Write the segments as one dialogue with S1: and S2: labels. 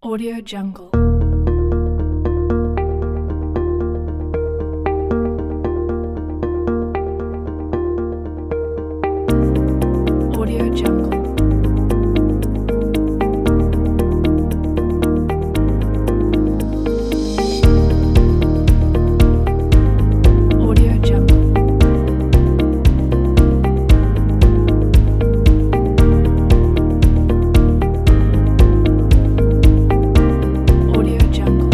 S1: Audio Jungle. Audio Jungle. Audio Jungle. Audio Jungle.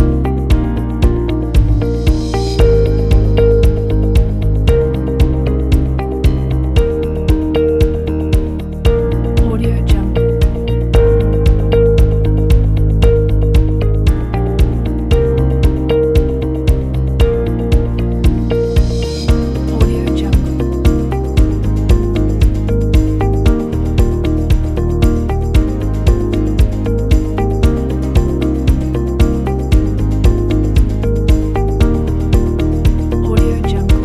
S1: Audio Jungle. Audio Jungle. Audio Jungle.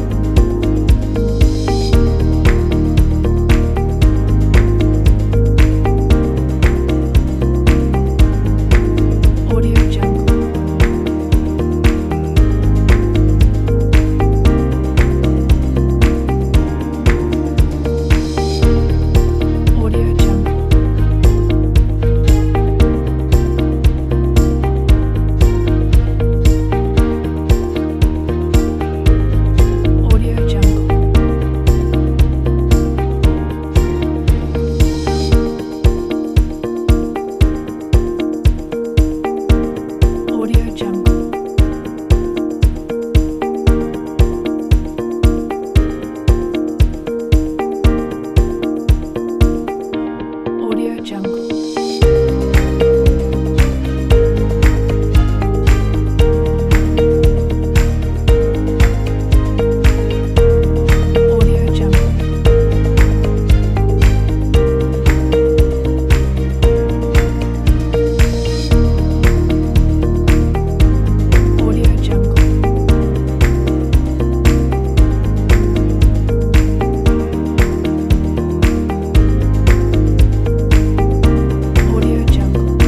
S1: Audio Jungle. Audio Jungle. Audio Jungle. Audio Jungle. Audio Jungle. Audio Jungle. Audio Jungle. Audio Jungle.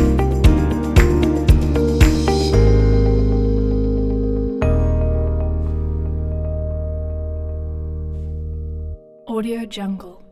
S1: Audio Jungle.